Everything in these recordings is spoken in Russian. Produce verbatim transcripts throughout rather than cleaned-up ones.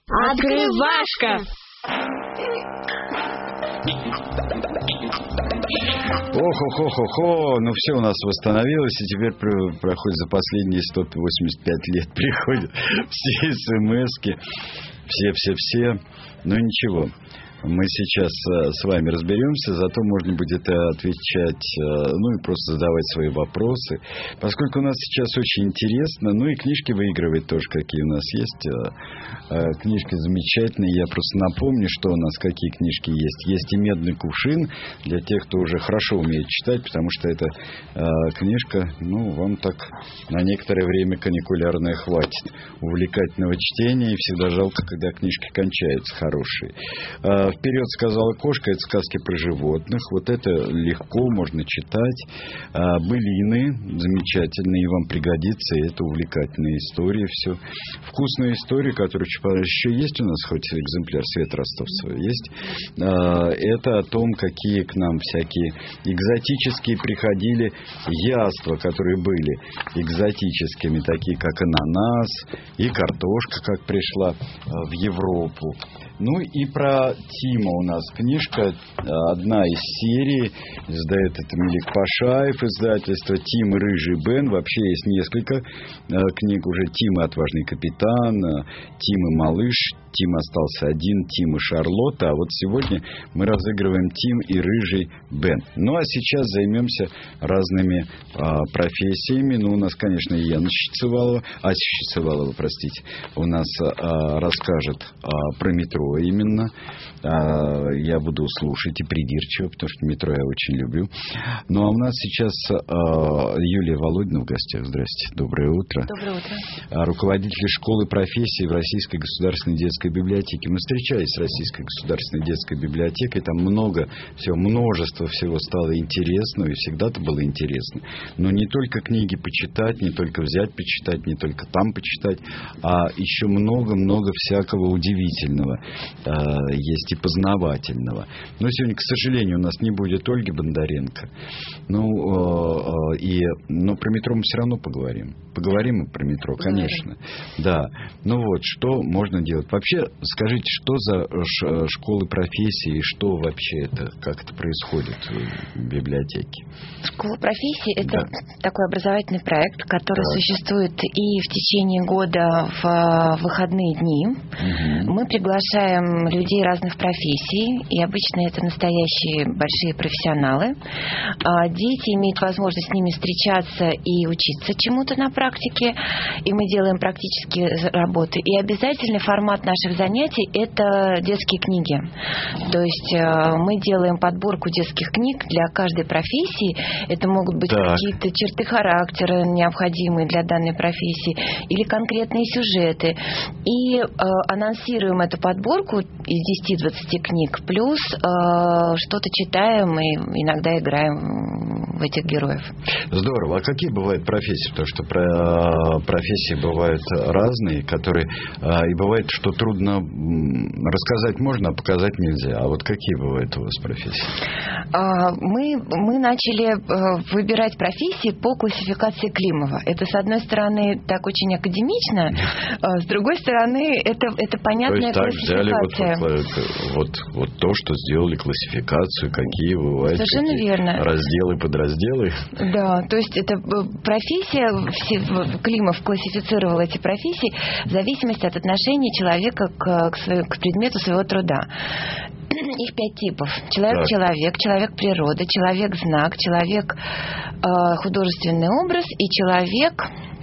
Открывашка! Ох-ох-ох-ох-ох, ну все у нас восстановилось, и теперь проходит за последние сто восемьдесят пять лет приходят все смс-ки, все-все-все, но ничего. Мы сейчас с вами разберемся, зато можно будет отвечать, ну и просто задавать свои вопросы. Поскольку у нас сейчас очень интересно, ну и книжки выигрывать тоже, какие у нас есть. Книжки замечательные. Я просто напомню, что у нас какие книжки есть. Есть и «Медный кувшин» для тех, кто уже хорошо умеет читать, потому что эта книжка, ну, вам так на некоторое время каникулярное хватит. Увлекательного чтения, и всегда жалко, когда книжки кончаются хорошие. «Вперед, сказала кошка» — это сказки про животных. Вот это легко, можно читать. А, «Былины» замечательные, и вам пригодится. И это увлекательная история. Все. «Вкусная история», которая еще есть у нас, хоть экземпляр Света Ростовцева есть. А, это о том, какие к нам всякие экзотические приходили яства, которые были экзотическими, такие как ананас и картошка, как пришла в Европу. Ну и про Тима у нас книжка, одна из серий, издает это Мелик Пашаев, издательство «Тим и Рыжий Бен». Вообще есть несколько книг уже. «Тим и отважный капитан», «Тим и малыш», «Тим остался один», «Тим и Шарлотта». А вот сегодня мы разыгрываем «Тим и Рыжий Бен». Ну а сейчас займемся разными а, профессиями. Ну у нас, конечно, и Яна Щецевалова, Ася Щецевалова, простите, у нас а, расскажет а, про метро именно. А, я буду слушать и придирчиво, потому что метро я очень люблю. Ну а у нас сейчас а, Юлия Володина в гостях. Здрасте, доброе утро. Доброе утро. А, руководитель школы профессий в Российской государственной детской библиотеке. Мы встречались с Российской государственной детской библиотекой. Там много всего, множество всего стало интересного, и всегда-то было интересно. Но не только книги почитать, не только взять почитать, не только там почитать, а еще много-много всякого удивительного э, есть и познавательного. Но сегодня, к сожалению, у нас не будет Ольги Бондаренко. Ну, э, э, и, но про метро мы все равно поговорим. Поговорим и про метро, конечно. Да. Ну вот, что можно делать? Вообще, скажите, что за школы профессии, что вообще это, как это происходит в библиотеке? Школа профессии – это да. такой образовательный проект, который так. существует и в течение года в выходные дни. Угу. Мы приглашаем людей разных профессий, и обычно это настоящие большие профессионалы. Дети имеют возможность с ними встречаться и учиться чему-то на практике, и мы делаем практические работы. И обязательный формат наших занятий – это детские книги. То есть мы делаем подборку детских книг для каждой профессии. Это могут быть так. какие-то черты характера, необходимые для данной профессии, или конкретные сюжеты. И э, анонсируем эту подборку из десяти-двадцати книг, плюс э, что-то читаем и иногда играем в этих героев. Здорово. А какие бывают профессии? Потому что про профессии бывают разные, которые и бывает, что трудно рассказать можно, а показать нельзя. А вот какие бывают у вас профессии? Мы, мы начали выбирать профессии по классификации Климова. Это, с одной стороны, так очень академично, с другой стороны, это, это понятная то есть, так, классификация. Взяли вот, вот, вот то, что сделали классификацию, какие бывают Совершенно какие верно. разделы, подразделы. Да, то есть это профессия, Климов классифицировал эти профессии в зависимости от отношения человека к, к, своему, к предмету своего труда. Их пять типов. Человек-человек, человек-природа, человек-знак, человек-художественный образ и человек...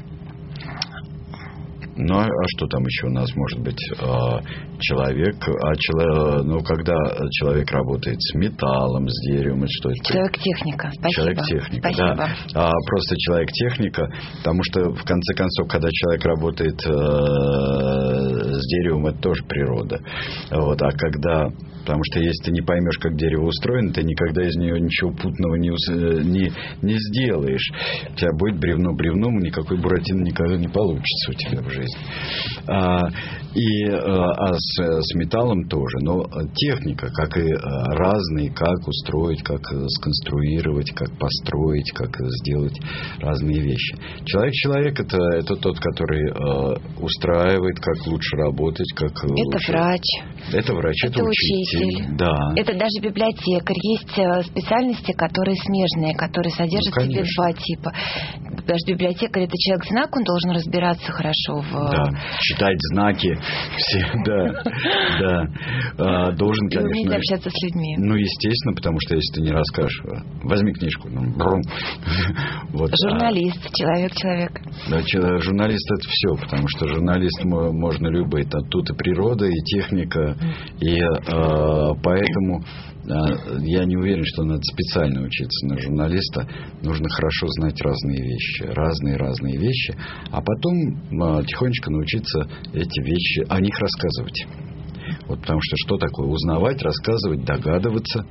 Ну, а что там еще у нас может быть? Человек, а человек, ну, когда человек работает с металлом, с деревом, это что это? Человек-техника. Спасибо. Человек-техника, Спасибо. да. А просто человек-техника, потому что, в конце концов, когда человек работает э, с деревом, это тоже природа. Вот, а когда... Потому что если ты не поймешь, как дерево устроено, ты никогда из нее ничего путного не, не, не сделаешь. У тебя будет бревно бревном, никакой буратино никогда не получится у тебя в жизни. А, И, а с, с металлом тоже. Но техника, как и разные, как устроить, как сконструировать, как построить, как сделать разные вещи. Человек-человек это, это тот, который э, устраивает, как лучше работать, как это лучше... врач. Это врач, это, это учитель. учитель. Да. Это даже библиотекарь. Есть специальности, которые смежные, которые содержат ну, в себе два типа. Даже библиотекарь — это человек-знак, он должен разбираться хорошо в... Да, читать знаки. Все, да, да. А, должен, конечно... И уметь общаться с людьми. Ну, естественно, потому что если ты не расскажешь, возьми книжку. Ну, брум. Вот. Журналист, а, человек-человек. Да, журналист — это все, потому что журналист можно любой. Тут и природа, и техника, и а, поэтому... Я не уверен, что надо специально учиться на журналиста. Нужно хорошо знать разные вещи. Разные-разные вещи. А потом тихонечко научиться эти вещи, о них рассказывать. Вот потому что что такое узнавать, рассказывать, догадываться.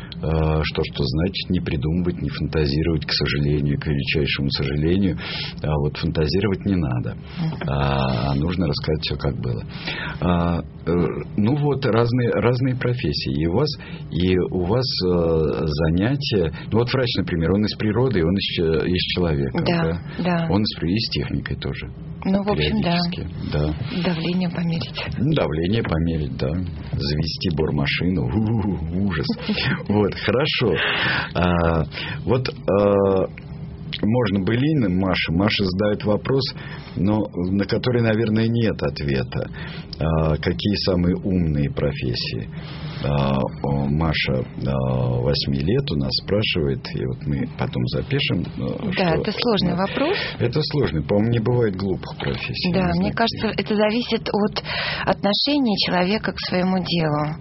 Что что значит не придумывать, не фантазировать, к сожалению, к величайшему сожалению. А вот фантазировать не надо. А нужно рассказать все, как было. А, ну вот, разные, разные профессии. И у вас, и у вас занятия... Ну вот врач, например, он из природы, он из, из человека. Да, да? да. Он из, и с техникой тоже. Ну, в общем, да. да. Давление померить. Давление померить, да. Завести бормашину. У-у-у, ужас. Вот, хорошо. А, вот а, можно былины Маше. Маша задает вопрос, но на который, наверное, нет ответа. А, какие самые умные профессии? А, Маша а, восемь лет у нас спрашивает, и вот мы потом запишем. Да, что, это сложный да, вопрос. Это сложный. По-моему, не бывает глупых профессий. Да, мне кажется, это зависит от отношения человека к своему делу.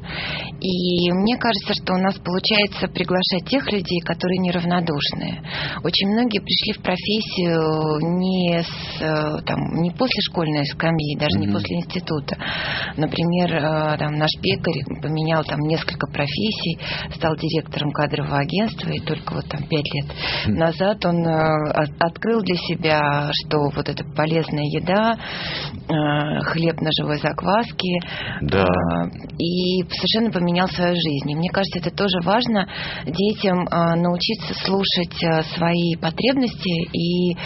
И мне кажется, что у нас получается приглашать тех людей, которые неравнодушны. Очень многие пришли в профессию не, с, там, не после школьной скамьи, даже mm-hmm. не после института. Например, там, наш пекарь поменял там несколько профессий, стал директором кадрового агентства, и только вот там пять лет назад он открыл для себя, что вот эта полезная еда, хлеб на живой закваске, да. и совершенно поменял свою жизнь. И мне кажется, это тоже важно детям научиться слушать свои потребности и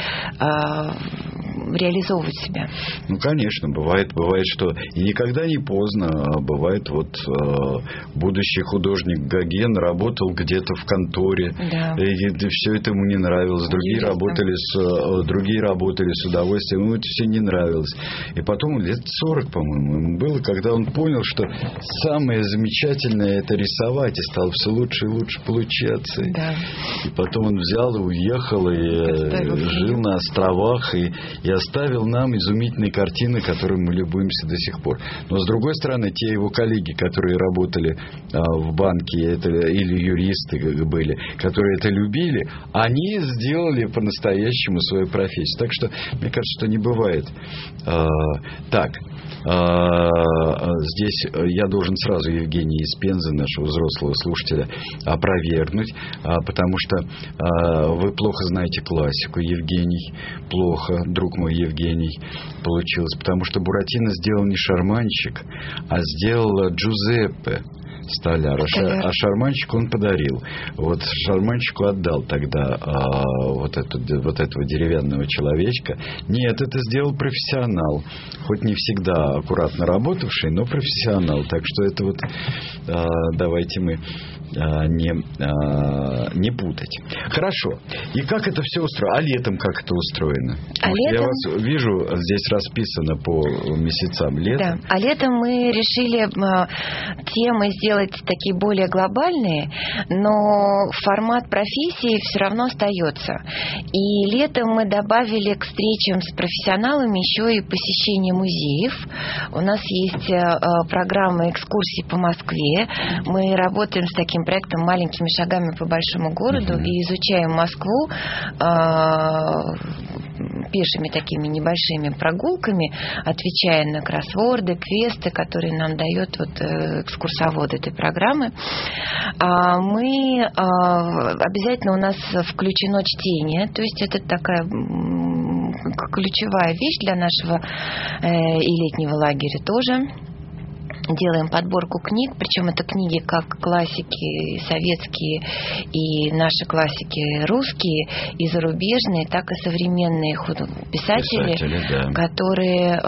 реализовывать себя. Ну, конечно, бывает, бывает, что и никогда не поздно. Бывает, вот будущий художник Гоген работал где-то в конторе, да. и все это ему не нравилось. Другие работали, с, другие работали с удовольствием, ему это все не нравилось. И потом лет сорок, по-моему, ему было, когда он понял, что самое замечательное — это рисовать, и стало все лучше и лучше получаться. Да. И потом он взял и уехал, и Оставил жил на островах, и, и оставил нам изумительные картины, которыми мы любуемся до сих пор. Но, с другой стороны, те его коллеги, которые работали а, в банке, это, или юристы были, которые это любили, они сделали по-настоящему свою профессию. Так что, мне кажется, что не бывает. А, так, а, здесь я должен сразу Евгения из Пензы, нашего взрослого слушателя, опровергнуть, а, потому что а, вы плохо знаете классику, Евгений. Плохо, друг мой Евгений, получилось. Потому что Буратино сделал не шарманщик, а сделал Джузеппе столяр. А, а шарманщику он подарил. Вот шарманщику отдал тогда а, вот, эту, вот этого деревянного человечка. Нет, это сделал профессионал. Хоть не всегда аккуратно работавший, но профессионал. Так что это вот а, давайте мы а, не, а, не путать. Хорошо. И как это все устроено? А летом как это устроено? А летом... Я вас вижу, здесь расписано по месяцам лета. Да. А летом мы решили а, темы сделать такие более глобальные, но формат профессии все равно остается. И летом мы добавили к встречам с профессионалами еще и посещение музеев. У нас есть а, программа экскурсий по Москве. Мы работаем с таким проектом «Маленькими шагами по большому городу» mm-hmm. и изучаем Москву а, пешими такими небольшими прогулками, отвечая на кроссворды, квесты, которые нам дает вот экскурсовод этой программы. Мы обязательно у нас включено чтение, то есть это такая ключевая вещь для нашего э, и летнего лагеря тоже. Делаем подборку книг, причем это книги как классики советские и наши классики русские, и зарубежные, так и современные писатели, писатели да. которые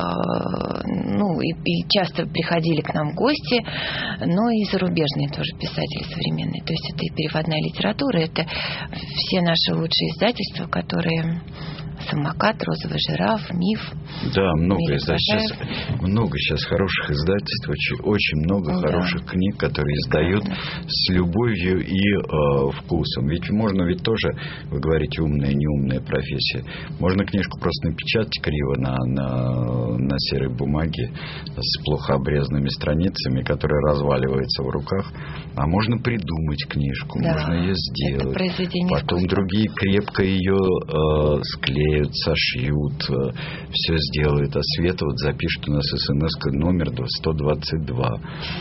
ну, и, и часто приходили к нам в гости, но и зарубежные тоже писатели современные. То есть это и переводная литература, это все наши лучшие издательства, которые... «Самокат», «Розовый жираф», «Миф». Да, много издательств. Сейчас, много сейчас хороших издательств, очень, очень много да. хороших книг, которые издают да. с любовью и э, вкусом. Ведь можно ведь тоже, вы говорите, умная и неумная профессия. Можно книжку просто напечатать криво на, на, на серой бумаге с плохо обрезанными страницами, которая разваливается в руках. А можно придумать книжку, да. можно ее сделать. Потом искусства. Другие крепко ее э, склеят, сошьют, все сделают. А Света вот запишет у нас смс номер сто двадцать два.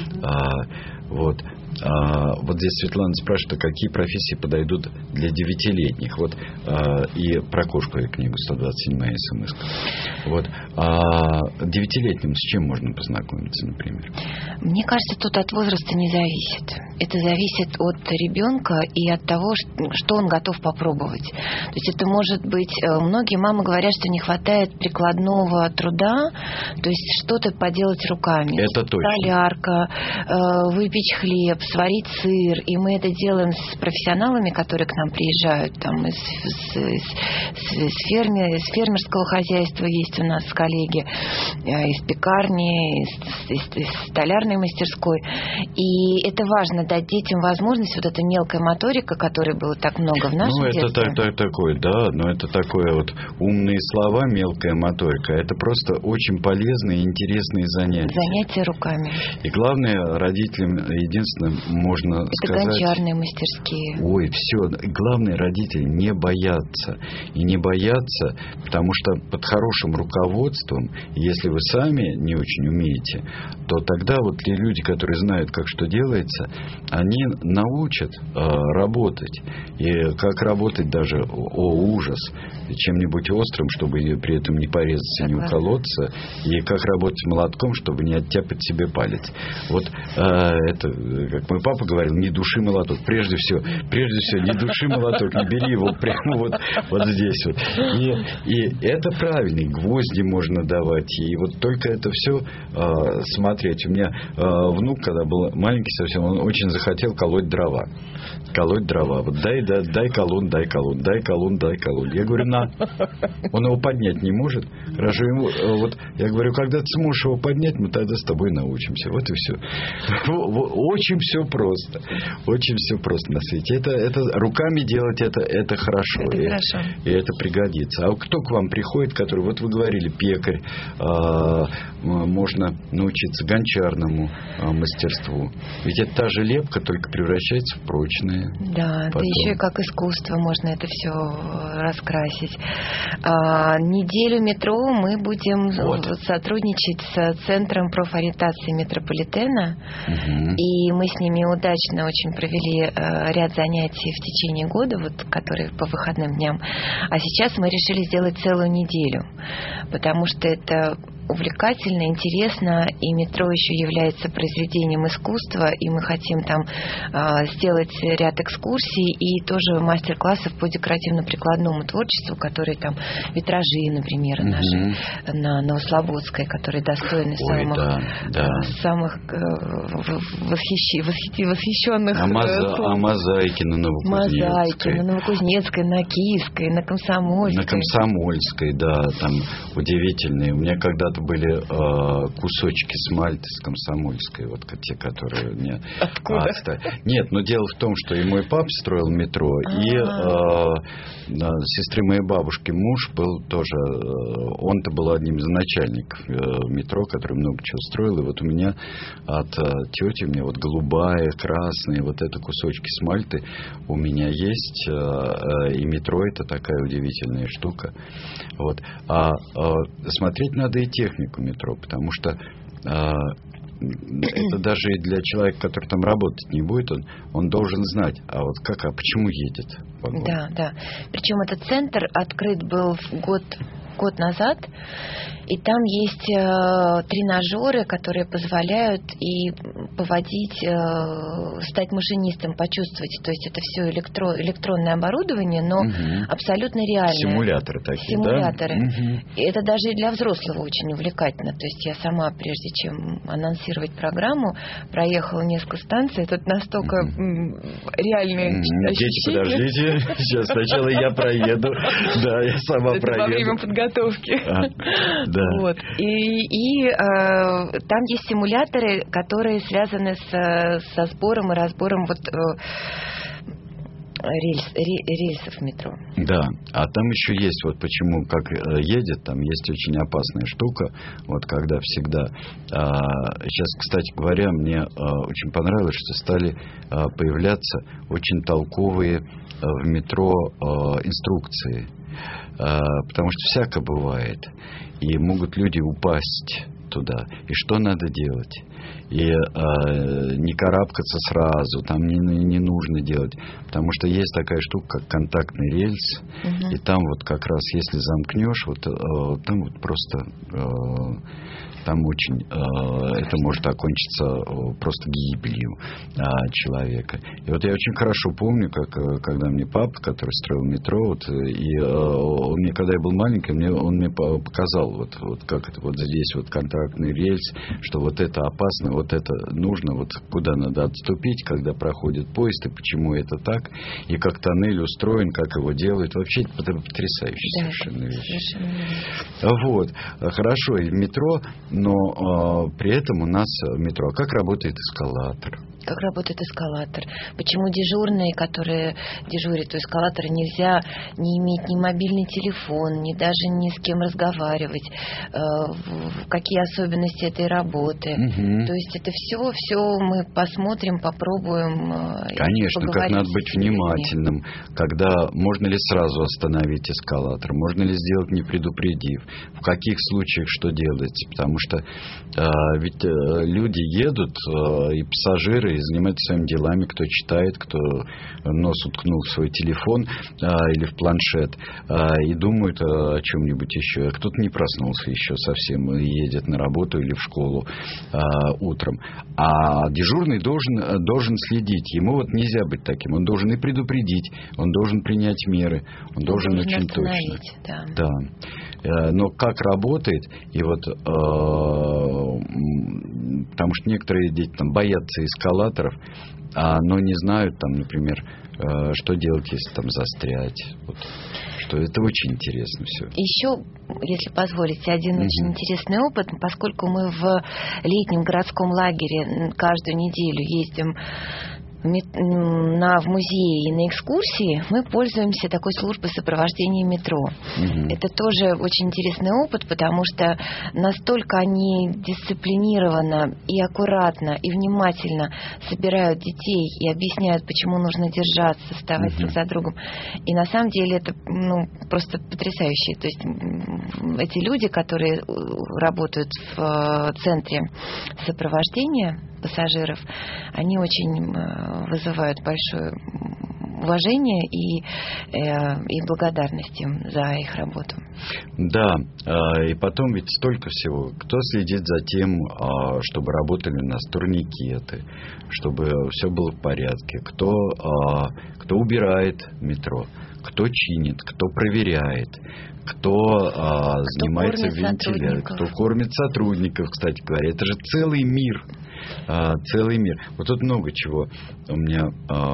А, вот. А, вот здесь Светлана спрашивает, а какие профессии подойдут для девятилетних. Вот, а, и про кошку я книгу сто двадцать семь смс. Вот. А девятилетним с чем можно познакомиться, например? Мне кажется, тут от возраста не зависит. Это зависит от ребенка и от того, что он готов попробовать. То есть это может быть... Многие мамы говорят, что не хватает прикладного труда, то есть что-то поделать руками. Это точно. Солярка, выпечь хлеб, сварить сыр. И мы это делаем с профессионалами, которые к нам приезжают. Там из, из, из, из, ферме, из фермерского хозяйства есть у нас коллеги, из пекарни, из, из, из столярной мастерской. И это важно, дать детям возможность, вот эта мелкая моторика, которой было так много в нашем ну, детстве. Ну, это так, такое, да, но это такое вот умные слова, мелкая моторика. Это просто очень полезные и интересные занятия. Занятия руками. И главное, родителям единственное, можно это сказать... Это гончарные мастерские. Ой, все. Главное, родители не боятся. И не боятся, потому что под хорошим руководством, если вы сами не очень умеете, то тогда вот те люди, которые знают, как что делается, они научат э, работать. И как работать даже, о, ужас, чем-нибудь острым, чтобы при этом не порезаться, не уколоться. И как работать молотком, чтобы не оттяпать себе палец. Вот э, это, как мой папа говорил, не души молоток. Прежде всего, прежде всего, не души молоток, не бери его прямо вот, вот здесь вот. И, и это правильно. И гвозди можно давать. И вот только это все э, смотреть. У меня э, внук, когда был маленький совсем, он очень захотел колоть дрова. Колоть дрова. Вот дай, дай, дай колун, дай колун, дай колун, дай колун. Я говорю, на. Он его поднять не может. Хорошо, ему, вот, я говорю, когда ты сможешь его поднять, мы тогда с тобой научимся. Вот и все. Очень все просто. Очень все просто на свете. Это, это руками делать это, это хорошо. Это и, хорошо. И это пригодится. А кто к вам приходит, который, вот вы говорили, пекарь, а, можно научиться гончарному а, мастерству. Ведь это та же лепка, только превращается в прочное. Да, да еще и как искусство можно это все раскрасить. А, неделю метро мы будем вот. сотрудничать с Центром профориентации метрополитена. Угу. И мы с ними удачно очень провели а, ряд занятий в течение года, вот, которые по выходным дням. А сейчас мы решили сделать целую неделю, потому что это увлекательно, интересно, и метро еще является произведением искусства, и мы хотим там э, сделать ряд экскурсий и тоже мастер-классов по декоративно-прикладному творчеству, которые там витражи, например, угу. наши на Новослободской, которые достойны Ой, самых, да, да. самых э, восхищи, восхищи, восхищенных. А, моза, а мозаики на Новокузнецкой. Мозаики на Новокузнецкой, на Киевской, на Комсомольской. На Комсомольской, да, там удивительные. У меня когда-то были э, кусочки смальты с Комсомольской, вот те, которые мне... Откуда? Отста... Нет, но дело в том, что и мой папа строил метро, А-а-а. и э, сестры моей бабушки муж был тоже, э, он-то был одним из начальников э, метро, который много чего строил, и вот у меня от э, тети, у меня вот голубая, красная, вот это кусочки смальты у меня есть, э, э, и метро это такая удивительная штука. Вот. А э, смотреть надо и технику метро, потому что э, это даже и для человека, который там работать не будет, он, он должен знать, а вот как, а почему едет вагон. Да, да. Причем этот центр открыт был в год, год назад, и там есть э, тренажеры, которые позволяют и поводить, э, стать машинистом, почувствовать. То есть это все электро, электронное оборудование, но угу. абсолютно реальное. Симуляторы такие, Симуляторы. Да? Угу. И это даже и для взрослого очень увлекательно. То есть я сама, прежде чем анонсировать программу, проехала несколько станций. Тут настолько угу. реальные угу. ощущения. Дети, подождите. Сейчас сначала я проеду. Да, я сама это проеду. Во время подготовки. А, да. Вот. И, и э, там есть симуляторы, которые связаны с, со сбором и разбором вот, э, рельс, рельсов метро. Да, а там еще есть, вот почему, как едет, там есть очень опасная штука, вот когда всегда, а, сейчас, кстати говоря, мне а, очень понравилось, что стали а, появляться очень толковые а, в метро а, инструкции, а, потому что всяко бывает, и могут люди упасть туда, и что надо делать. И э, не карабкаться сразу, там не, не нужно делать, потому что есть такая штука, как контактный рельс, угу. и там вот как раз, если замкнешь, вот э, там вот просто э, там очень э, это может окончиться э, просто гибелью э, человека. И вот я очень хорошо помню, как когда мне папа, который строил метро, вот, и э, он мне, когда я был маленький, мне, он мне показал, вот, вот как это вот здесь вот контактный рельс, что вот это опасно, вот это нужно, вот куда надо отступить, когда проходит поезд, и почему это так, и как тоннель устроен, как его делают. Вообще это потрясающая да, совершенно вещь. Совершенно. Вот. Хорошо, и метро, но э, при этом у нас метро. А как работает эскалатор? Как работает эскалатор? Почему дежурные, которые дежурят у эскалатора, нельзя не иметь ни мобильный телефон, ни даже ни с кем разговаривать? Какие особенности этой работы? Угу. То есть это все, все мы посмотрим, попробуем. Конечно, как надо быть внимательным, когда можно ли сразу остановить эскалатор, можно ли сделать не предупредив, в каких случаях что делается, потому что э, ведь э, люди едут э, и пассажиры и занимаются своими делами, кто читает, кто нос уткнул в свой телефон а, или в планшет а, и думает о чем-нибудь еще. Кто-то не проснулся еще совсем и едет на работу или в школу а, утром. А дежурный должен, должен следить. Ему вот нельзя быть таким. Он должен и предупредить, он должен принять меры, он должен, должен очень точно. Да. Да. Но как работает, и вот э, потому что некоторые дети там боятся эскалаторов, а, но не знают там, например, э, что делать, если там застрять. Вот. Что это очень интересно все. Еще, если позволите, один mm-hmm. очень интересный опыт, поскольку мы в летнем городском лагере каждую неделю ездим на, в музее и на экскурсии, мы пользуемся такой службой сопровождения метро. Mm-hmm. Это тоже очень интересный опыт, потому что настолько они дисциплинированно и аккуратно и внимательно собирают детей и объясняют, почему нужно держаться, вставать mm-hmm. друг за другом. И на самом деле это ну, просто потрясающе. То есть эти люди, которые работают в центре сопровождения пассажиров, они очень вызывают большое уважение и, э, и благодарность им за их работу. Да, и потом ведь столько всего. Кто следит за тем, чтобы работали у нас турникеты, чтобы все было в порядке, кто, кто убирает метро, кто чинит, кто проверяет, кто, а, кто занимается вентиляцией, кто кормит сотрудников, кстати говоря. Это же целый мир. А, целый мир. Вот тут много чего у меня а,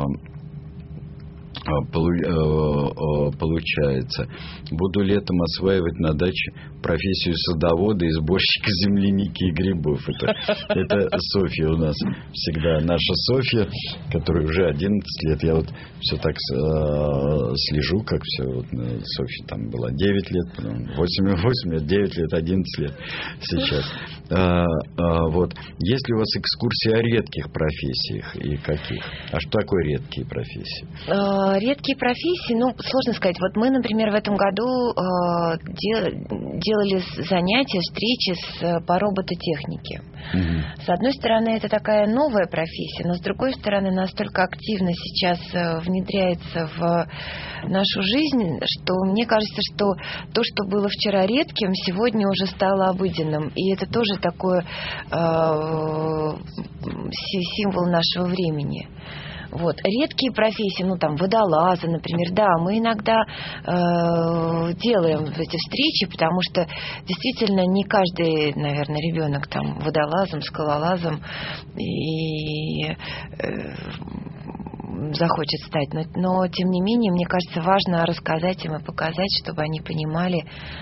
получается. Буду летом осваивать на даче профессию садовода и сборщика земляники и грибов. Это, это Софья у нас всегда. Наша Софья, которая уже одиннадцать лет. Я вот все так э, слежу, как все. Вот, Софья там была девять лет, потом восемь, восемь лет, девять лет, одиннадцать лет сейчас. А, а, вот. Есть ли у вас экскурсии о редких профессиях и каких? А что такое редкие профессии? Редкие профессии, ну, сложно сказать. Вот мы, например, в этом году э, дел, делали занятия, встречи с, по робототехнике. Mm-hmm. С одной стороны, это такая новая профессия, но с другой стороны, настолько активно сейчас внедряется в нашу жизнь, что мне кажется, что то, что было вчера редким, сегодня уже стало обыденным. И это тоже такой э, символ нашего времени. Вот. Редкие профессии, ну там водолазы, например, да, мы иногда э, делаем эти встречи, потому что действительно не каждый, наверное, ребенок там водолазом, скалолазом и э, захочет стать, но, но тем не менее, мне кажется, важно рассказать им и показать, чтобы они понимали,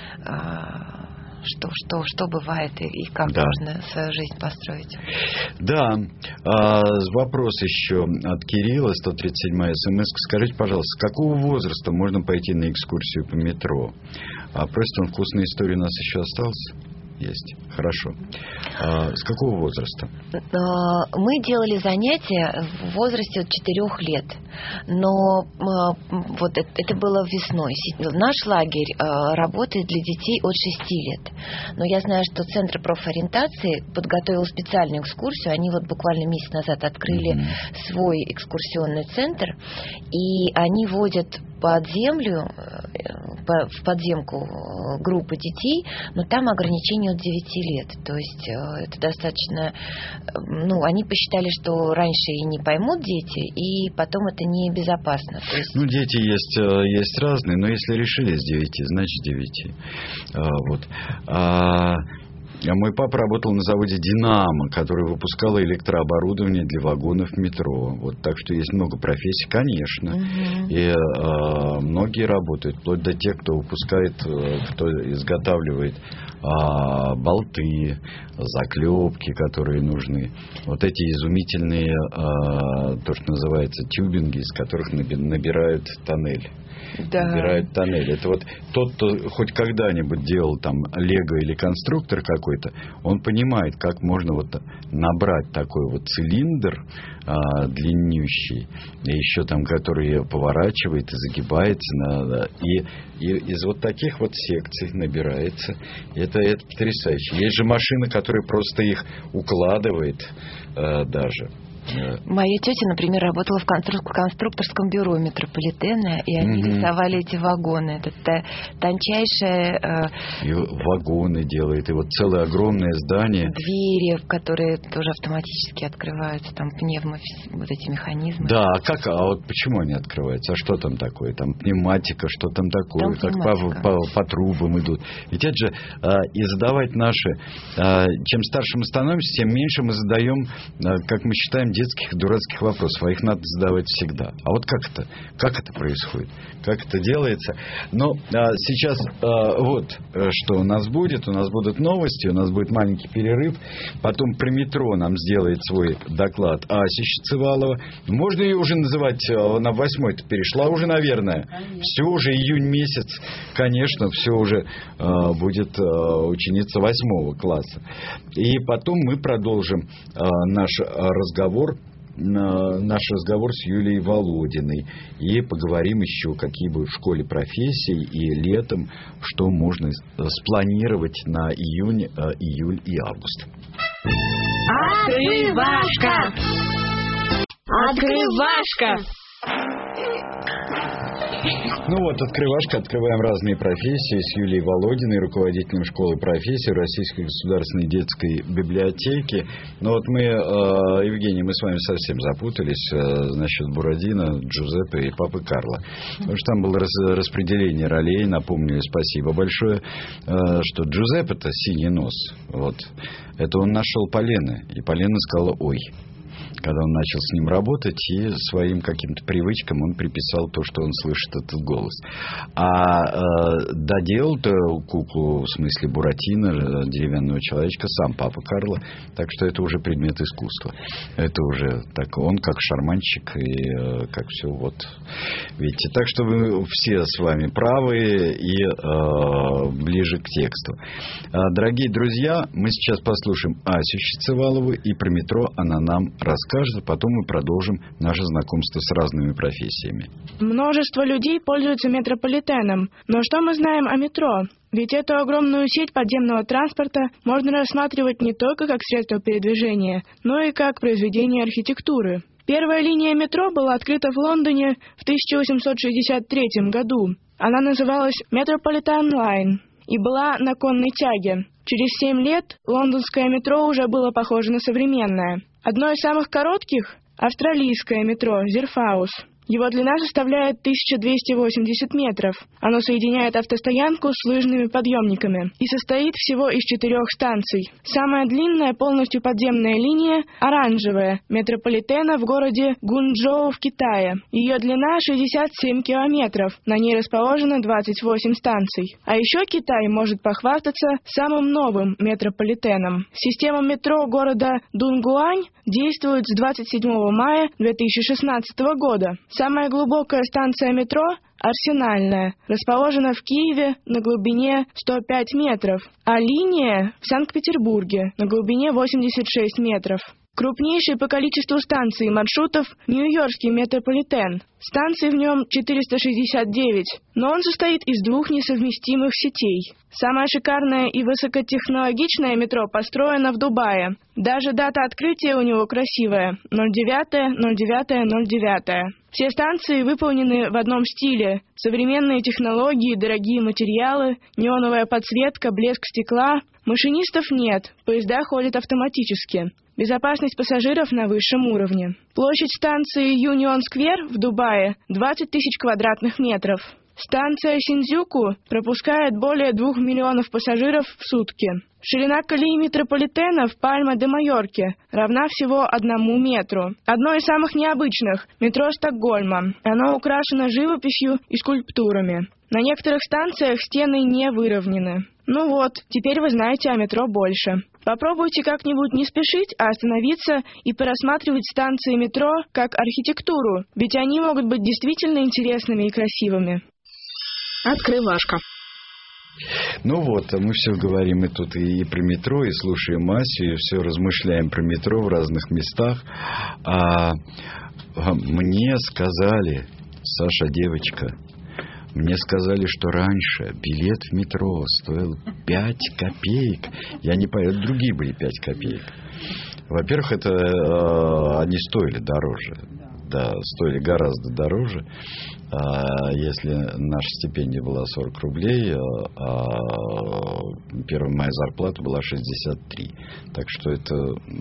э, Что, что, что бывает и, и как да. можно свою жизнь построить. Да. А, вопрос еще от Кирилла, сто тридцать седьмая смс. Скажите, пожалуйста, с какого возраста можно пойти на экскурсию по метро? А просит он, вкусная история у нас еще осталась? Есть. Хорошо. А с какого возраста? Мы делали занятия в возрасте от четырех лет. Но вот это было весной. Наш лагерь работает для детей от шести лет. Но я знаю, что Центр профориентации подготовил специальную экскурсию. Они вот буквально месяц назад открыли mm-hmm. свой экскурсионный центр. И они водят под землю, в подземку группы детей, но там ограничение от девяти лет. То есть это достаточно... Ну, они посчитали, что раньше и не поймут дети, и потом это небезопасно. То есть... Ну, дети есть, есть разные, но если решили с девяти, значит с девяти. А, вот. А... Мой папа работал на заводе «Динамо», который выпускал электрооборудование для вагонов метро. Вот, так что есть много профессий, конечно. Uh-huh. И э, многие работают, вплоть до тех, кто выпускает, кто изготавливает э, болты, заклепки, которые нужны. Вот эти изумительные, э, то, что называется, тюбинги, из которых набирают тоннель. Да. Набирают тоннель. Это вот тот, кто хоть когда-нибудь делал там лего или конструктор какой-то, он понимает, как можно вот набрать такой вот цилиндр а, длиннющий, и еще там, который поворачивает и загибается, на, и, и из вот таких вот секций набирается. Это, это потрясающе. Есть же машина, которая просто их укладывает а, даже. Моя тетя, например, работала в конструкторском бюро метрополитена, и они mm-hmm. рисовали эти вагоны. Это тончайшее... Э... И вагоны делает, и вот целое огромное здание. Двери, которые тоже автоматически открываются, там пневмо, вот эти механизмы. Да, а как, а вот почему они открываются? А что там такое? Там пневматика, что там такое? Там как по, по, по трубам идут. Ведь это же э, и задавать наши... Э, чем старше мы становимся, тем меньше мы задаем, э, как мы считаем, детских дурацких вопросов, а их надо задавать всегда. А вот как это? Как это происходит? Как это делается? Но а, сейчас а, вот что у нас будет. У нас будут новости, у нас будет маленький перерыв. Потом про метро нам сделает свой доклад Ася Щецевалова. Можно ее уже называть, она в восьмой-то перешла уже, наверное. Конечно. Все уже июнь месяц. Конечно, все уже а, будет а, ученица восьмого класса. И потом мы продолжим а, наш разговор наш разговор с Юлией Володиной и поговорим еще, какие будут в школе профессий и летом, что можно спланировать на июнь, июль и август. Открывашка! Открывашка! Ну вот, открывашка. Открываем разные профессии с Юлией Володиной, руководителем школы профессий Российской государственной детской библиотеки. Но вот мы, э, Евгений, мы с вами совсем запутались э, насчет Буратино, Джузеппе и Папы Карло. Потому что там было раз, распределение ролей. Напомню, спасибо большое, э, что Джузеппе-то синий нос. Вот. Это он нашел Полены. И Полена сказала «ой». Когда он начал с ним работать, и своим каким-то привычкам он приписал то, что он слышит этот голос. А э, доделал-то куклу, в смысле Буратино, деревянного человечка, сам Папа Карло. Так что это уже предмет искусства. Это уже так, он как шарманщик и э, как все вот. Видите, так что вы все с вами правы и э, ближе к тексту. Э, дорогие друзья, мы сейчас послушаем Асю Щецевалову, и про метро она нам расскажет. расскажет, а потом мы продолжим наше знакомство с разными профессиями. Множество людей пользуются метрополитеном. Но что мы знаем о метро? Ведь эту огромную сеть подземного транспорта можно рассматривать не только как средство передвижения, но и как произведение архитектуры. Первая линия метро была открыта в Лондоне в тысяча восемьсот шестьдесят третьем году. Она называлась Metropolitan Line и была на конной тяге. Через семь лет лондонское метро уже было похоже на современное. Одно из самых коротких – австралийское метро Зерфаус. Его длина составляет тысяча двести восемьдесят метров. Оно соединяет автостоянку с лыжными подъемниками и состоит всего из четырех станций. Самая длинная полностью подземная линия – оранжевая, метрополитена в городе Гунчжоу в Китае. Ее длина шестьдесят семь километров, на ней расположено двадцать восемь станций. А еще Китай может похвастаться самым новым метрополитеном. Система метро города Дунгуань действует с двадцать седьмого мая две тысячи шестнадцатого года. Самая глубокая станция метро – Арсенальная, расположена в Киеве на глубине сто пять метров, а линия в Санкт-Петербурге на глубине восемьдесят шесть метров. Крупнейший по количеству станций и маршрутов – Нью-Йоркский метрополитен. Станций в нем четыреста шестьдесят девять, но он состоит из двух несовместимых сетей. Самое шикарное и высокотехнологичное метро построено в Дубае. Даже дата открытия у него красивая – ноль девятое ноль девятое ноль девятое. Все станции выполнены в одном стиле. Современные технологии, дорогие материалы, неоновая подсветка, блеск стекла. Машинистов нет, поезда ходят автоматически. Безопасность пассажиров на высшем уровне. Площадь станции Юнион-сквер в Дубае – двадцать тысяч квадратных метров. Станция Синдзюку пропускает более двух миллионов пассажиров в сутки. Ширина колеи метрополитена в Пальма-де-Майорке равна всего одному метру. Одно из самых необычных – метро Стокгольма. Оно украшено живописью и скульптурами. На некоторых станциях стены не выровнены. Ну вот, теперь вы знаете о метро больше. Попробуйте как-нибудь не спешить, а остановиться и порассматривать станции метро как архитектуру, ведь они могут быть действительно интересными и красивыми. Открывашка. Ну вот, мы все говорим и тут и про метро, и слушаем Асю, и все размышляем про метро в разных местах. А мне сказали, Саша, девочка, мне сказали, что раньше билет в метро стоил пять копеек. Я не понял, другие были пять копеек. Во-первых, это э, они стоили дороже. Да, стоили гораздо дороже. А если наша стипендия была сорок рублей, а первая моя зарплата была шестьдесят три. Так что это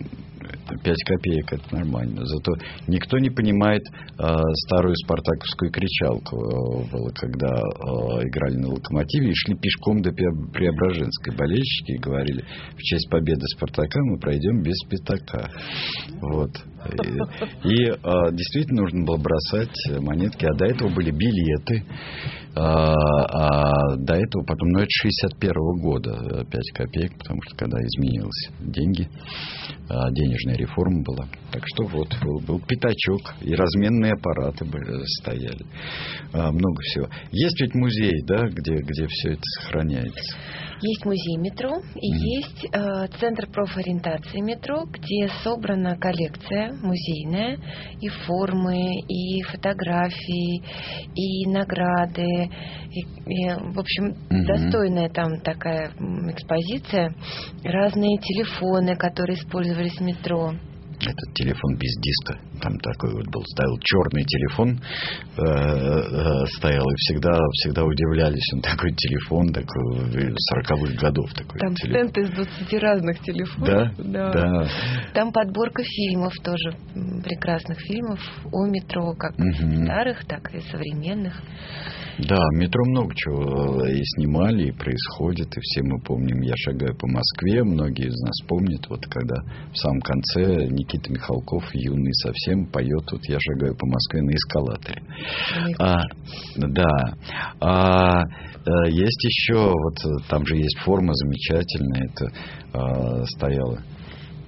пять копеек, это нормально. Зато никто не понимает а, старую спартаковскую кричалку, а, когда а, играли на Локомотиве и шли пешком до Преображенской. Болельщики говорили: в честь победы Спартака мы пройдем без пятака. Вот. И, и а, действительно нужно было бросать монетки, а до этого были билеты, а, а до этого потом, ну это шестьдесят первого года, пять копеек, потому что когда изменились деньги, а, денежная реформа была. Так что вот, был, был пятачок, и разменные аппараты были, стояли. А, много всего. Есть ведь музей, да, где, где все это сохраняется? Есть музей метро и mm. есть э, центр профориентации метро, где собрана коллекция музейная, и формы, и фотографии, и награды, и, и, в общем, mm-hmm. достойная там такая экспозиция, разные телефоны, которые использовались в метро. Этот телефон без диска, там такой вот был, стоял черный телефон, э, э, стоял, и всегда, всегда удивлялись, он такой телефон, такой сороковых годов такой. Там телефон. Стенд из двадцати разных телефонов. Да? Да. Да. Там подборка фильмов тоже, прекрасных фильмов о метро, как угу. старых, так и современных. Да, метро много чего и снимали, и происходит, и все мы помним «Я шагаю по Москве», многие из нас помнят, вот когда в самом конце Никита Михалков, юный совсем, поет вот «Я шагаю по Москве» на эскалаторе. А, да. А, есть еще, вот там же есть форма замечательная, это а, стояла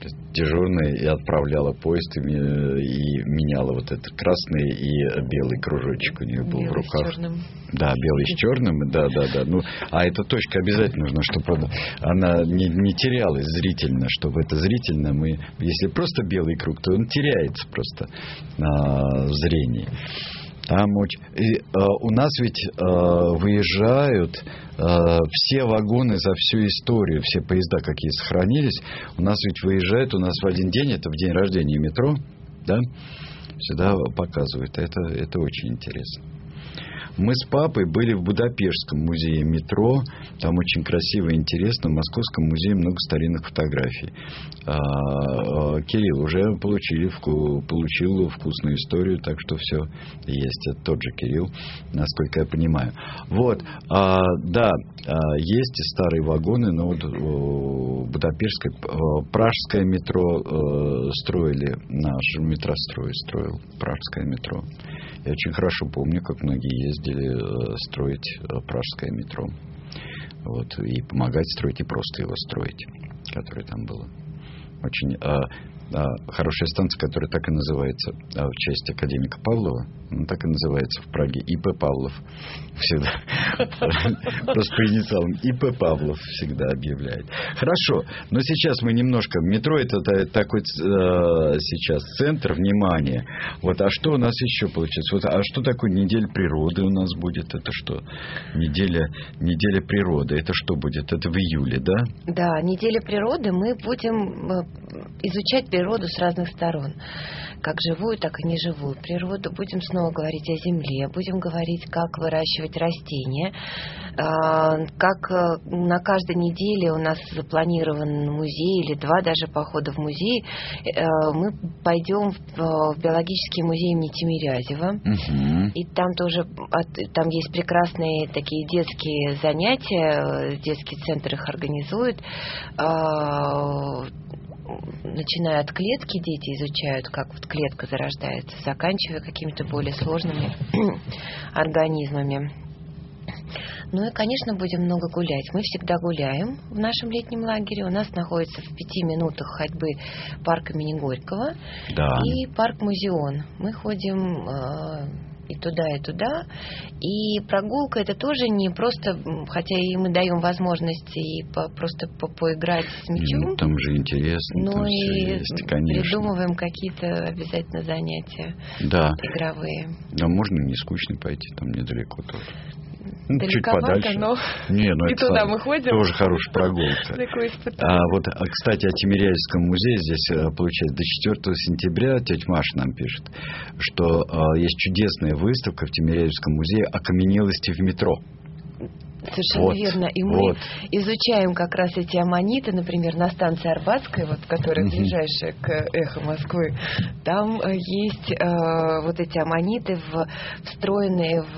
Дежурная и отправляла поезд, и, и меняла вот этот красный и белый кружочек у нее был белый в руках. С черным. Да, белый с черным, да, да, да. Ну, а эта точка обязательно нужна, чтобы она не, не терялась зрительно, чтобы это зрительно мы... Если просто белый круг, то он теряется просто а, в зрении. Там очень... И, а, у нас ведь а, выезжают а, все вагоны за всю историю, все поезда, какие сохранились, у нас ведь выезжают, у нас в один день, это в день рождения метро, да, всегда показывают. Это, это очень интересно. Мы с папой были в Будапештском музее метро. Там очень красиво и интересно. В Московском музее много старинных фотографий. А, а, Кирилл уже получили, получил вкусную историю, так что все есть. Это тот же Кирилл, насколько я понимаю. Вот. А, да, а, есть и старые вагоны, но вот о, Будапештское, о, Пражское метро о, строили. Наш метрострой строил Пражское метро. Я очень хорошо помню, как многие ездили э, строить э, Пражское метро. Вот, и помогать строить, и просто его строить, которое там было. Очень э, э, хорошая станция, которая так и называется, э, в честь академика Павлова, она так и называется в Праге, И П Павлов. Всегда. Просто по инициалам И П Павлов всегда объявляет. Хорошо, но сейчас мы немножко... Метро это такой сейчас центр внимания. Вот, а что у нас еще получится? Вот, а что такое неделя природы у нас будет? Это что? Неделя, неделя природы. Это что будет? Это в июле, да? Да, неделя природы. Мы будем изучать природу с разных сторон. Как живую, так и неживую природу. Будем снова говорить о земле. Будем говорить, как выращивать растения. Как на каждой неделе у нас запланирован музей или два даже похода в музей. Мы пойдем в биологический музей имени Тимирязева. Uh-huh. И там тоже там есть прекрасные такие детские занятия. Детский центр их организует. Начиная от клетки, дети изучают, как вот клетка зарождается, заканчивая какими-то более сложными организмами. Ну и, конечно, будем много гулять. Мы всегда гуляем в нашем летнем лагере. У нас находится в пяти минутах ходьбы парк имени Горького, да, и парк Музеон. Мы ходим... Э- и туда, и туда. И прогулка это тоже не просто, хотя и мы даем возможность и по, просто по, поиграть с мячом. Ну, там же интересно, но там и все есть, конечно. Придумываем какие-то обязательно занятия, да, игровые. Да, можно не скучно пойти, там недалеко тоже. Ну, чуть Далековато, подальше. Но Не, ну и это туда мы ходим. Тоже хорошая прогулка. А вот, кстати, о Тимирязевском музее здесь получается до четвёртого сентября тетя Маша нам пишет, что а, есть чудесная выставка в Тимирязевском музее окаменелости в метро. Совершенно вот, верно. И мы вот. изучаем как раз эти аммониты, например, на станции Арбатская, вот, которая mm-hmm. ближайшая к «Эхо Москвы. Там э, есть э, вот эти аммониты, в, встроенные в,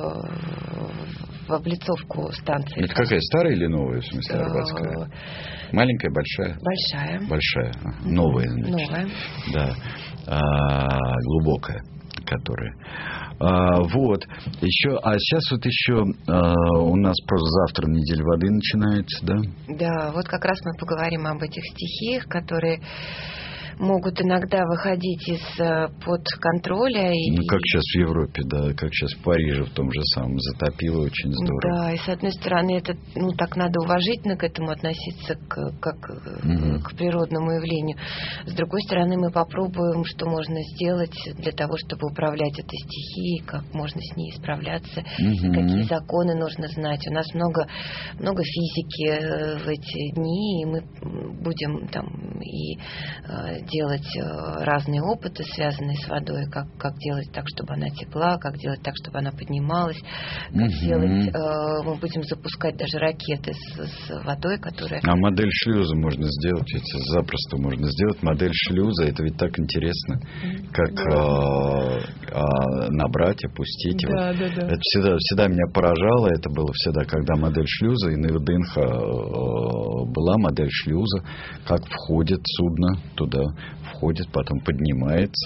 в облицовку станции. Это какая, старая или новая, в смысле, Арбатская? Маленькая, большая? Большая. Большая. Новая, значит. Новая. Да. А, глубокая, которая... А, вот, еще, а сейчас вот еще а, у нас просто завтра неделя воды начинается, да? Да, вот как раз мы поговорим об этих стихиях, которые могут иногда выходить из-под контроля. И... Ну, как сейчас в Европе, да, как сейчас в Париже в том же самом затопило очень здорово. Да, и с одной стороны, это, ну, так надо уважительно к этому относиться, к, как угу. к природному явлению. С другой стороны, мы попробуем, что можно сделать для того, чтобы управлять этой стихией, как можно с ней справляться, угу. какие законы нужно знать. У нас много, много физики в эти дни, и мы будем там и делать разные опыты, связанные с водой, как, как делать так, чтобы она текла, как делать так, чтобы она поднималась, как uh-huh. делать, э, мы будем запускать даже ракеты с, с водой, которая... А модель шлюза можно сделать, ведь запросто можно сделать модель шлюза, это ведь так интересно, как да. э, э, набрать, опустить его. Да, да, да. Это всегда, всегда меня поражало, это было всегда, когда модель шлюза, и на ВДНХ э, была модель шлюза, как входит судно туда, входит, потом поднимается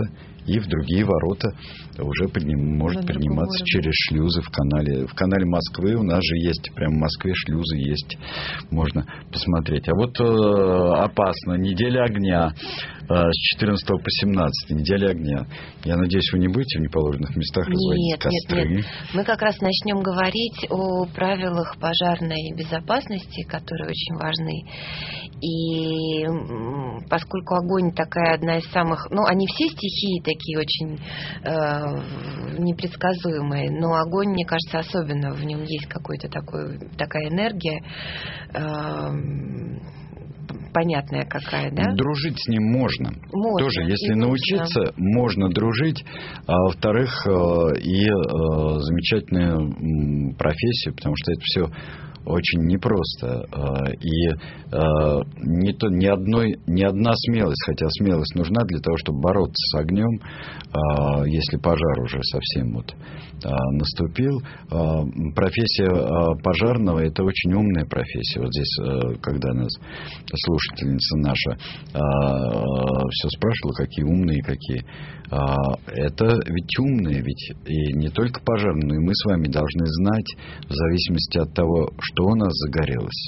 и в другие ворота уже подним, может На подниматься через шлюзы в канале. В канале Москвы у нас же есть, прямо в Москве шлюзы есть, можно посмотреть. А вот э, опасно, неделя огня э, с четырнадцатого по семнадцатое, неделя огня. Я надеюсь, вы не будете в неположенных местах разводить нет, костры? Нет, нет. Мы как раз начнем говорить о правилах пожарной безопасности, которые очень важны. И поскольку огонь такая одна из самых... Ну, они все стихии такие очень э, непредсказуемые, но огонь, мне кажется, особенно в нем есть какой-то такой, такая энергия, э, понятная какая, да? Дружить с ним можно. Можно. Тоже, если и научиться, нужно. можно дружить. А во-вторых, и замечательная профессия, потому что это все очень непросто. И не, то, ни, одной, ни одна смелость, хотя смелость нужна для того, чтобы бороться с огнем, если пожар уже совсем вот наступил. Профессия пожарного – это очень умная профессия. Вот здесь, когда нас слушательница наша все спрашивала, какие умные, какие. Это ведь умные, ведь и не только пожарные, но и мы с вами должны знать, в зависимости от того, что у нас загорелось,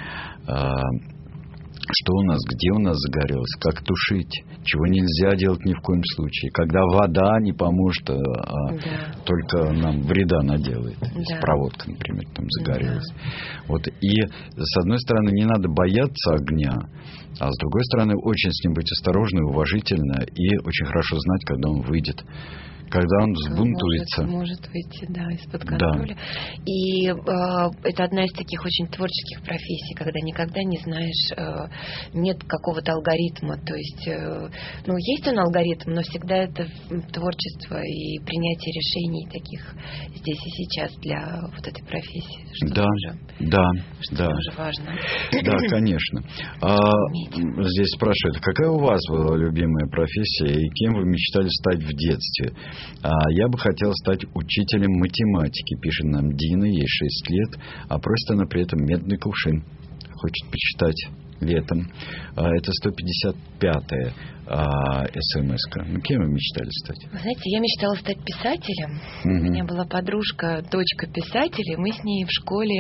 что у нас, где у нас загорелось, как тушить, чего нельзя делать ни в коем случае, когда вода не поможет, а да. только нам вреда наделает, да. если проводка, например, там загорелась. Да. Вот. И с одной стороны, не надо бояться огня, а с другой стороны, очень с ним быть осторожно и уважительно, и очень хорошо знать, когда он выйдет. Когда он взбунтуется. Может, может выйти, да, из-под контроля. Да. И э, это одна из таких очень творческих профессий, когда никогда не знаешь, э, нет какого-то алгоритма. То есть, э, ну, есть он алгоритм, но всегда это творчество и принятие решений таких здесь и сейчас для вот этой профессии. Что да, тоже, да, что да. тоже важно. Да, конечно. А, здесь спрашивают, какая у вас была любимая профессия и кем вы мечтали стать в детстве? А я бы хотел стать учителем математики, пишет нам Дина, ей шесть лет, а просит она при этом медный кувшин. Хочет почитать летом. А это сто пятьдесят пятая а, смс-ка. Ну, кем вы мечтали стать? Вы знаете, я мечтала стать писателем. Угу. У меня была подружка, дочка писателя. Мы с ней в школе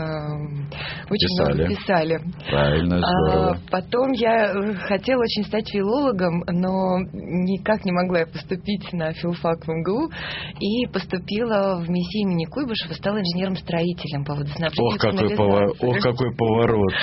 э, очень писали. много писали. Правильно, здорово. А, потом я хотела очень стать филологом, но никак не могла я поступить на филфак в эм гэ у. И поступила в МИСИ имени Куйбышева, стала инженером-строителем по водоснабжению. Ох, какой поворот! Ох, какой поворот!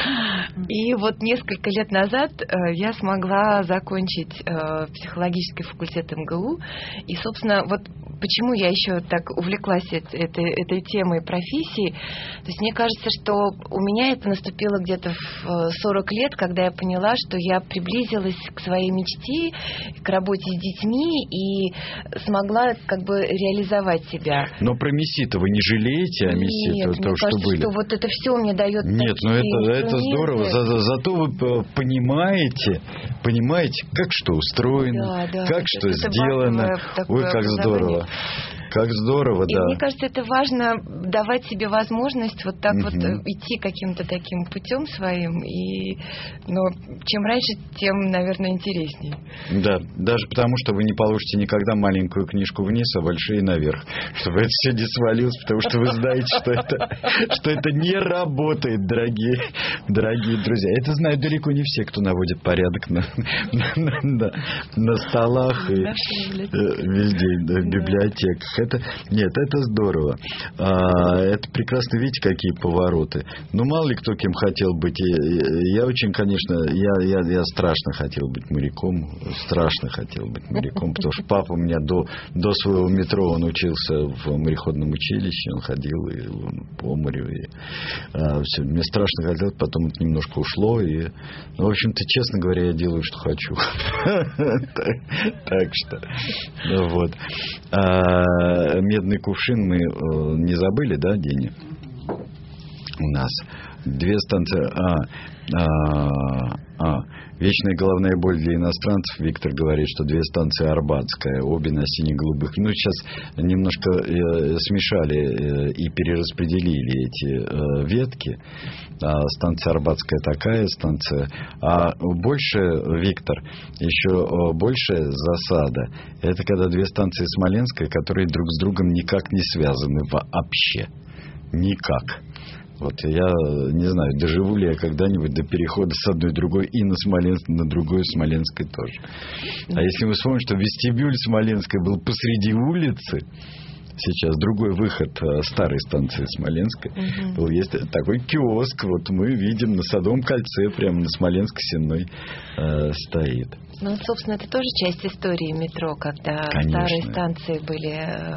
И вот несколько лет назад э, я смогла закончить э, психологический факультет эм гэ у. И, собственно, вот почему я еще так увлеклась этой, этой, этой темой профессии. То есть мне кажется, что у меня это наступило где-то в сорок лет, когда я поняла, что я приблизилась к своей мечте, к работе с детьми и смогла как бы реализовать себя. Но про МИСИ-то вы не жалеете о МИСИ? Нет, то, мне то, кажется, что, были? что вот это все мне дает. Нет, ну это, это здорово. За, за, зато вы понимаете, понимаете, как что устроено, да, да, как это, что это сделано. Ой, как здорово. Как здорово, и да. Мне кажется, это важно давать себе возможность вот так угу. вот идти каким-то таким путем своим. И, но чем раньше, тем, наверное, интереснее. Да, даже потому, что вы не получите никогда маленькую книжку вниз, а большие наверх. Чтобы это все не свалилось, потому что вы знаете, что это, что это не работает, дорогие, дорогие друзья. Это знают далеко не все, кто наводит порядок на, на, на, на столах и везде, да, в библиотеках. Это, нет, это здорово. А, это прекрасно, видите, какие повороты. Ну, мало ли кто кем хотел быть. И, я очень, конечно, я, я, я страшно хотел быть моряком. Страшно хотел быть моряком, потому что папа у меня до, до своего метро, он учился в мореходном училище, он ходил и по морю. И, а, все. Мне страшно хотелось, потом это немножко ушло. И, ну, в общем-то, честно говоря, я делаю, что хочу. Так что, вот. Медный кувшин мы не забыли, да, Деня? У нас. Две станции... А, а, а, вечная головная боль для иностранцев. Виктор говорит, что две станции Арбатская, обе на сине-голубых. Ну, сейчас немножко э, смешали э, и перераспределили эти э, ветки. А станция Арбатская такая, станция... А больше, Виктор, еще э, большая засада, это когда две станции Смоленская, которые друг с другом никак не связаны вообще. Никак. Вот я не знаю, доживу ли я когда-нибудь до перехода с одной другой и на Смоленск, на другой Смоленской тоже. А если мы вспомним, что вестибюль Смоленской был посреди улицы, сейчас другой выход старой станции Смоленской, угу. был, есть такой киоск, вот мы видим на Садовом кольце, прямо на Смоленско-Сенной э, стоит. Ну, собственно, это тоже часть истории метро, когда Конечно. Старые станции были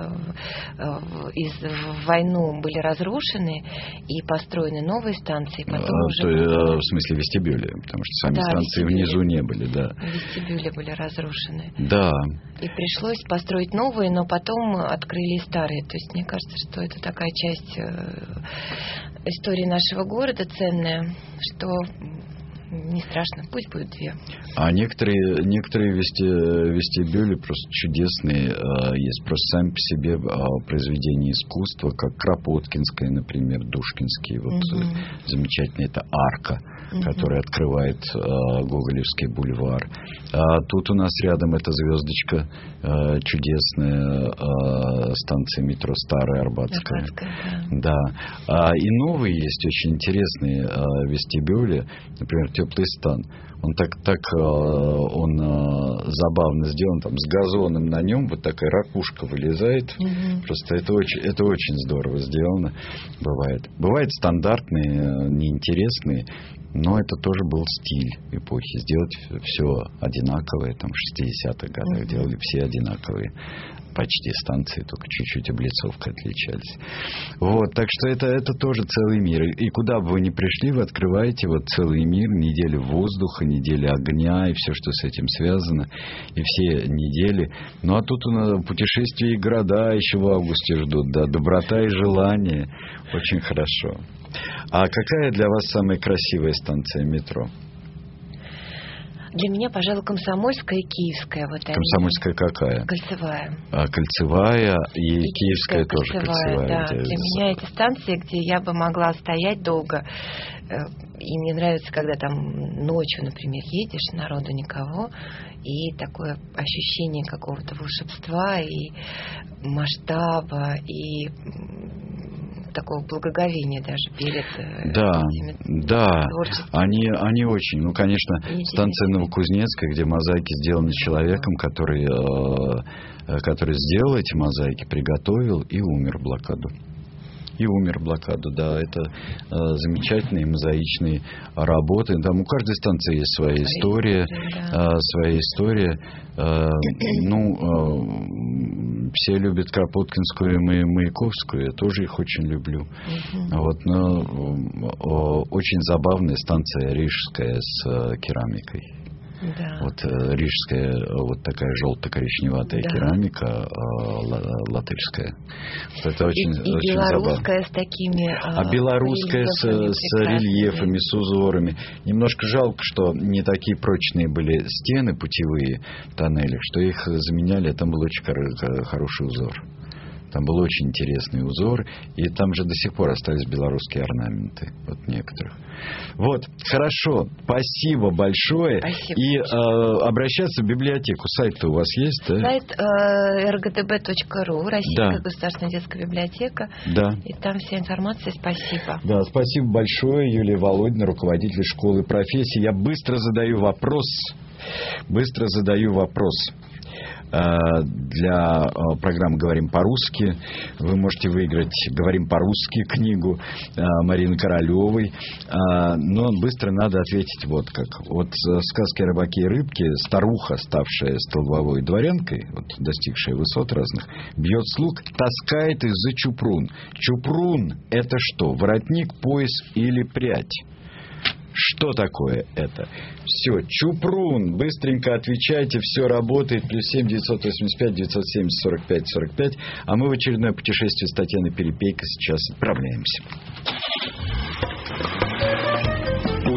из, в войну были разрушены и построены новые станции. Потом а, уже... то, в смысле вестибюля, потому что сами да, станции вестибюли. Внизу не были, да. Вестибюли были разрушены. Да. И пришлось построить новые, но потом открыли старые. То есть мне кажется, что это такая часть истории нашего города ценная, что не страшно, пусть будет две. А некоторые, некоторые вести, вестибюли просто чудесные. Есть просто сами по себе произведения искусства, как Кропоткинская, например, Душкинский. Вот угу. замечательно. Это арка, угу. которая открывает Гоголевский бульвар. А тут у нас рядом эта звездочка чудесная, станция метро Старая Арбатская. Арбатская да. Да. И новые есть очень интересные вестибюли. Например, Теплый стан. Он так, так он забавно сделан, там с газоном на нем, вот такая ракушка вылезает. Mm-hmm. Просто это очень, это очень здорово сделано. Бывает. Бывают стандартные, неинтересные, но это тоже был стиль эпохи. Сделать все одинаковое. Там в шестидесятых годах mm-hmm. делали все одинаковые. Почти станции, только чуть-чуть облицовкой отличались. Вот, так что это, это тоже целый мир. И куда бы вы ни пришли, вы открываете вот целый мир, неделя воздуха, неделя огня и все, что с этим связано. И все недели. Ну, а тут у нас путешествия и города еще в августе ждут. Да, доброта и желание. Очень хорошо. А какая для вас самая красивая станция метро? Для меня, пожалуй, Комсомольская и Киевская. Вот Комсомольская они. Какая? Кольцевая. А, Кольцевая и, и Киевская Киевская тоже Кольцевая. Кольцевая. Да. Для меня эти станции, где я бы могла стоять долго. И мне нравится, когда там ночью, например, едешь, народу никого, и такое ощущение какого-то волшебства и масштаба, и такого благоговения даже перед да, этими да, они, они очень, ну, конечно, станция Новокузнецкая, где мозаики сделаны человеком, который, который сделал эти мозаики, приготовил и умер в блокаду. И умер в блокаду, да, это э, замечательные мозаичные работы. Там у каждой станции есть своя история, да. э, своя история. Э, ну, э, все любят Кропоткинскую и Маяковскую, я тоже их очень люблю. Угу. Вот, но э, очень забавная станция Рижская с э, керамикой. Да. Вот э, рижская, вот такая желто-коричневатая да. керамика э, латышская. Вот это очень, и, и очень белорусская забавно. с такими э, а белорусская с, с рельефами, с узорами. Немножко жалко, что не такие прочные были стены путевые в тоннелях, что их заменяли, там был очень хор- хороший узор. Там был очень интересный узор, и там же до сих пор остались белорусские орнаменты, вот некоторых. Вот, хорошо, спасибо большое. Спасибо. И э, обращаться в библиотеку. Сайт-то у вас есть, да? Сайт э, эр гэ тэ бэ точка ру, Российская да. государственная детская библиотека. Да. И там вся информация. Спасибо. Да, спасибо большое, Юлия Володина, руководитель школы профессий. Я быстро задаю вопрос. Быстро задаю вопрос. Для программы «Говорим по-русски» вы можете выиграть «Говорим по-русски» книгу Марины Королевой. Но быстро надо ответить вот как. Вот сказки «Рыбаки и рыбки» старуха, ставшая столбовой дворянкой, вот, достигшая высот разных, бьет слуг, таскает их за чупрун. Чупрун – это что? Воротник, пояс или прядь? Что такое это? Все, чупрун. Быстренько отвечайте, все работает. Плюс семь девятьсот восемьдесят пять девятьсот семьдесят сорок пять сорок пять. А мы в очередное путешествие с Татьяной Перепейко сейчас отправляемся.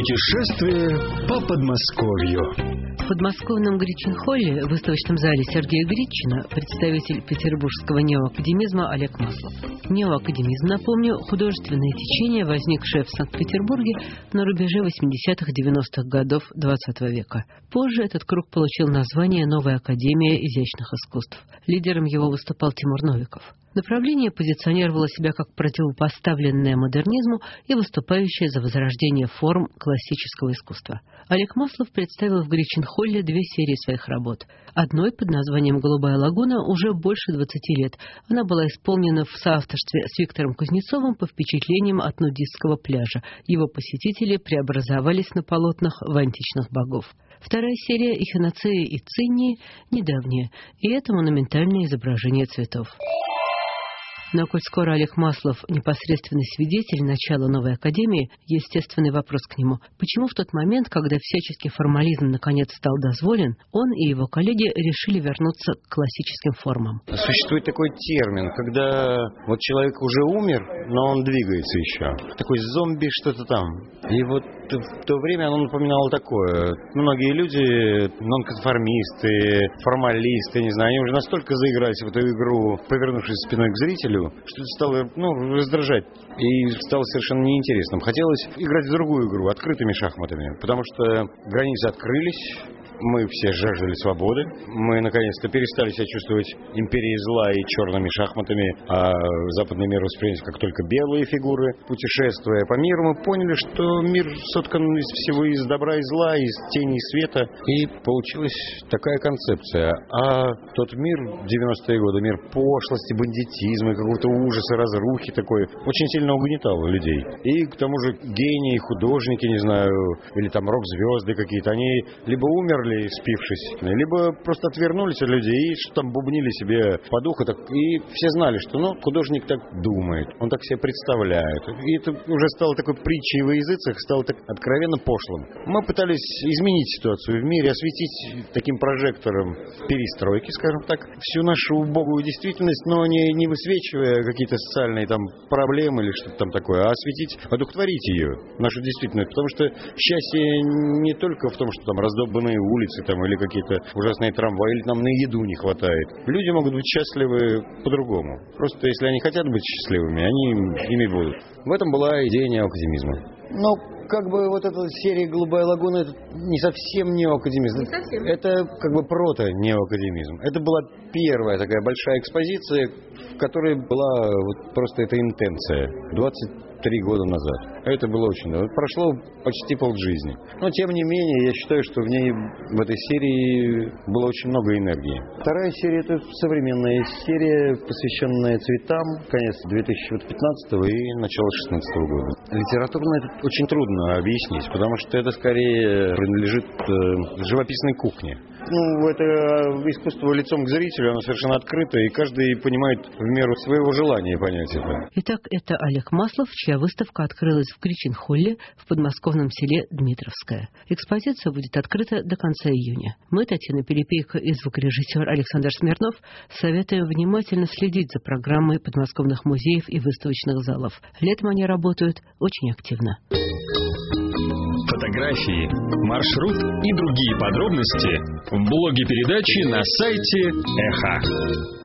Путешествие по Подмосковью. В подмосковном Гричин-холле в выставочном зале Сергея Гритчина представитель петербургского неоакадемизма Олег Маслов. Неоакадемизм, напомню, художественное течение, возникшее в Санкт-Петербурге на рубеже восьмидесятых-девяностых годов двадцатого века. Позже этот круг получил название «Новая академия изящных искусств». Лидером его выступал Тимур Новиков. Направление позиционировало себя как противопоставленное модернизму и выступающее за возрождение форм классического искусства. Олег Маслов представил в Гричин-холле две серии своих работ. Одной под названием «Голубая лагуна» уже больше двадцати лет. Она была исполнена в соавторстве с Виктором Кузнецовым по впечатлениям от нудистского пляжа. Его посетители преобразовались на полотнах в античных богов. Вторая серия «Эхиноцеи и циннии» недавняя, и это монументальное изображение цветов. Но коль скоро Олег Маслов – непосредственный свидетель начала новой академии, естественный вопрос к нему. Почему в тот момент, когда всяческий формализм наконец стал дозволен, он и его коллеги решили вернуться к классическим формам? Существует такой термин, когда вот человек уже умер, но он двигается еще. Такой зомби что-то там. И вот в то время оно напоминало такое. Многие люди, нонконформисты, формалисты, не знаю, они уже настолько заигрались в эту игру, повернувшись спиной к зрителю, что это стало, ну, раздражать и стало совершенно неинтересным. Хотелось играть в другую игру, открытыми шахматами, потому что границы открылись, мы все жаждали свободы, мы наконец-то перестали себя чувствовать империей зла и черными шахматами, а западный мир воспринимался как только белые фигуры. Путешествуя по миру, мы поняли, что мир соткан из всего, из добра и зла, из тени и света, и получилась такая концепция. А тот мир, девяностые годы, мир пошлости, бандитизма, какого-то ужаса, разрухи такой, очень сильно угнетал людей. И к тому же гении, художники, не знаю, или там рок-звезды какие-то, они либо умерли, спившись, либо просто отвернулись от людей и что там бубнили себе по духу. Так, и все знали, что ну, художник так думает, он так себя представляет. И это уже стало такой притчей во языцах, стало так откровенно пошлым. Мы пытались изменить ситуацию в мире, осветить таким прожектором перестройки, скажем так, всю нашу убогую действительность, но не, не высвечивая какие-то социальные там проблемы или что-то там такое, а осветить, одухотворить ее, нашу действительность. Потому что счастье не только в том, что там раздолбанные улицы там, или какие-то ужасные трамваи, или нам на еду не хватает. Люди могут быть счастливы по-другому. Просто если они хотят быть счастливыми, они ими будут. В этом была идея неоакадемизма. Но как бы вот эта серия «Голубая лагуна» это не совсем неоакадемизм. Не совсем. Это как бы прото-неоакадемизм. Это была первая такая большая экспозиция, в которой была вот просто эта интенция. двадцать три года назад. Это было очень давно. Прошло почти полжизни. Но, тем не менее, я считаю, что в ней, в этой серии, было очень много энергии. Вторая серия – это современная серия, посвященная цветам, конец две тысячи пятнадцатого и начало две тысячи шестнадцатого года. Литературно это очень трудно объяснить, потому что это скорее принадлежит э, живописной кухне. Ну, это искусство лицом к зрителю, оно совершенно открыто, и каждый понимает в меру своего желания понять это. Итак, это Олег Маслов, чья выставка открылась в Гричин-холле в подмосковном селе Дмитровское. Экспозиция будет открыта до конца июня. Мы, Татьяна Перепейко и звукорежиссер Александр Смирнов, советуем внимательно следить за программой подмосковных музеев и выставочных залов. Летом они работают очень активно. Фотографии, маршрут и другие подробности в блоге передачи на сайте Эхо.